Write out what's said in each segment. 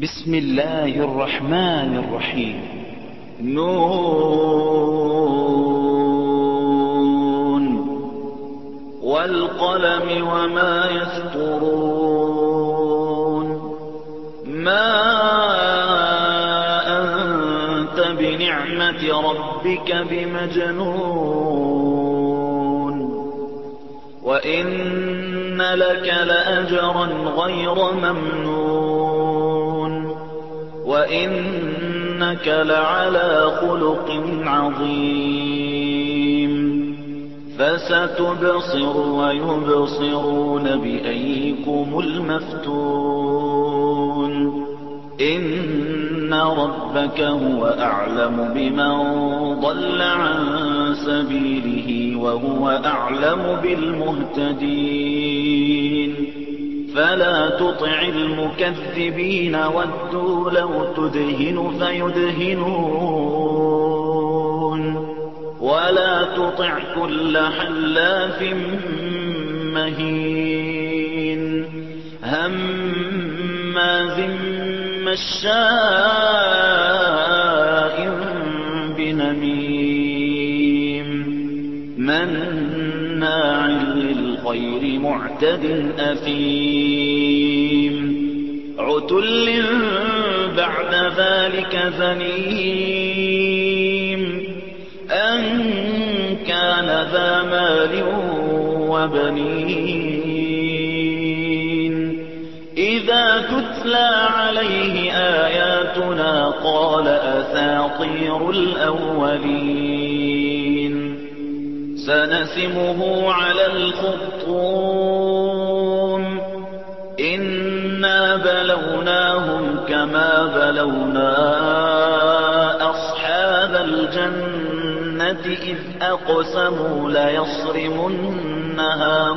بسم الله الرحمن الرحيم. نون والقلم وما يسطرون ما أنت بنعمة ربك بمجنون وإن لك لأجرا غير ممنون وإنك لعلى خلق عظيم فستبصر ويبصرون بأيكم المفتون إن ربك هو أعلم بمن ضل عن سبيله وهو أعلم بالمهتدين فلا تطع المكذبين ودوا لو تدهن فيدهنون ولا تطع كل حلاف مهين هماز مشاء بنميم مناع للخير معتد أثيم عتل بعد ذلك زنيم أن كان ذا مال وبنين إذا تتلى عليه آياتنا قال أساطير الأولين سنسمه على الخرطوم إنا بلوناهم كما بلونا أصحاب الجنة إذ أقسموا ليصرمنها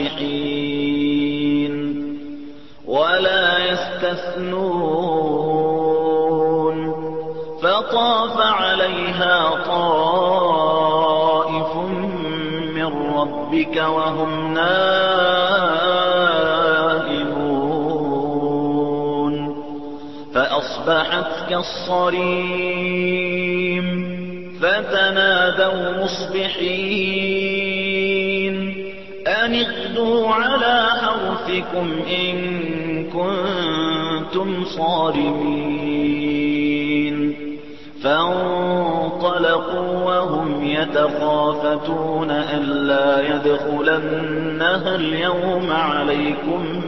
مصبحين ولا يستثنون فطاف عليها طائف من ربك وهم نائمون فأصبحت كالصريم فتنادوا مصبحين أن اغدوا على حرثكم إن كنتم صارمين فانطلقوا وهم يتخافتون ألا يدخلنها اليوم عليكم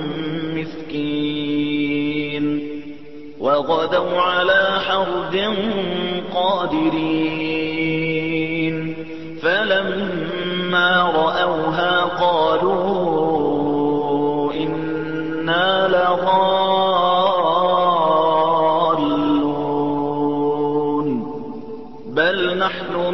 مسكين وغدوا على حرد قادرين فلما رأوها قالوا إنا لضالون بل نحن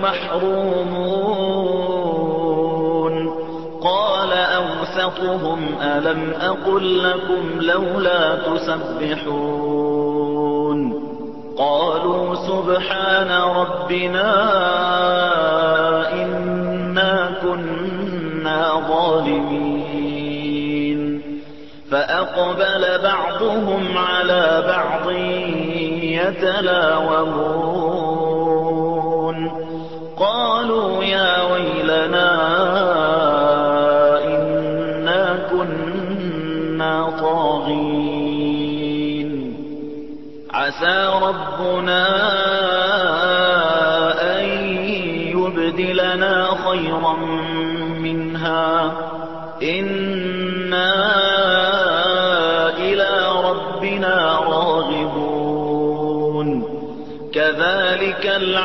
محرومون قال أوسطهم ألم أقل لكم لولا تسبحون قالوا سبحان ربنا إنا كنا ظالمين فأقبل بعضهم على بعض يتلاومون قالوا يا ويلنا إنا كنا طاغين عسى ربنا أن يبدلنا خيرا منها إنا إلى ربنا راغبون كذلك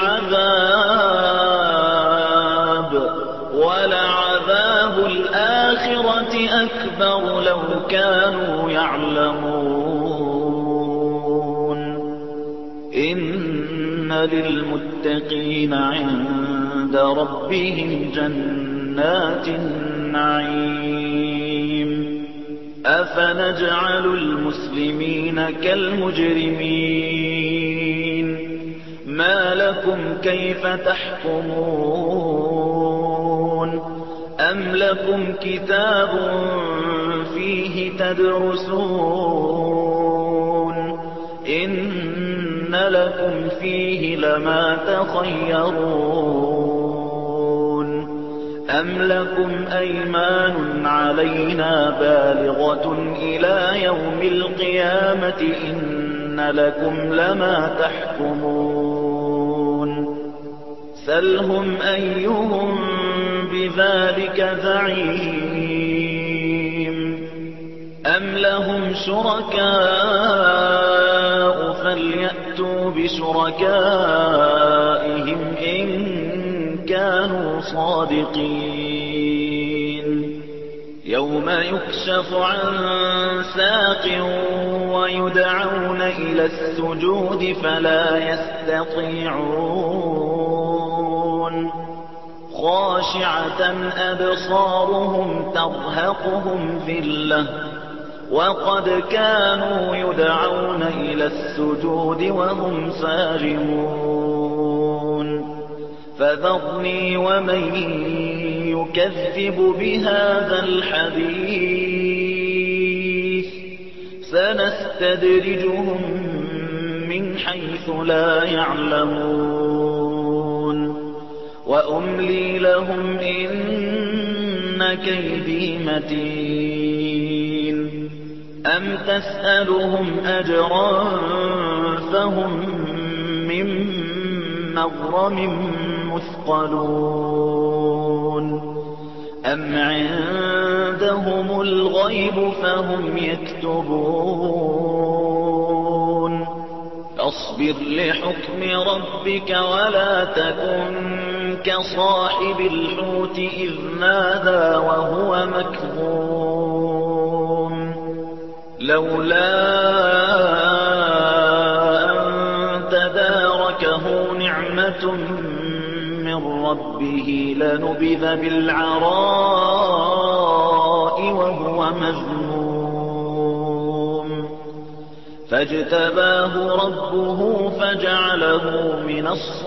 العذاب ولعذاب الآخرة أكبر لو كانوا يعلمون إن للمتقين عند ربهم جنات النعيم أفنجعل المسلمين كالمجرمين ما لكم كيف تحكمون أم لكم كتاب فيه تدرسون إن لكم فيه لما تخيرون أم لكم أيمان علينا بالغة إلى يوم القيامة إن لكم لما تحكمون سلهم أيهم بذلك زعيم أم لهم شركاء فليأتوا بشركائهم إن كانوا صادقين يوم يكشف عن ساق ويدعون إلى السجود فلا يستطيعون خاشعة أبصارهم ترهقهم ذلة وقد كانوا يدعون إلى السجود وهم سالمون فذرني ومن يكذب بهذا الحديث سنستدرجهم من حيث لا يعلمون وأملي لهم إن كيدي متين أم تسألهم أجرا فهم من مغرم مثقلون أم عندهم الغيب فهم يكتبون فاصبر لحكم ربك ولا تكن كصاحب الحوت إذ نادى وهو مكظوم لولا أن تداركه نعمة من ربه لنبذ بالعراء وهو مذموم فاجتباه ربه فجعله من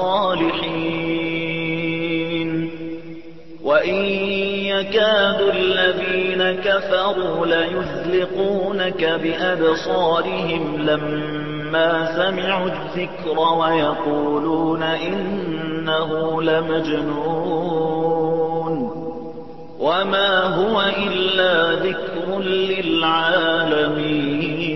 الصالحين وإن يكاد الذين كفروا ليزلقونك بأبصارهم لما سمعوا الذكر ويقولون إنه لمجنون وما هو إلا ذكر للعالمين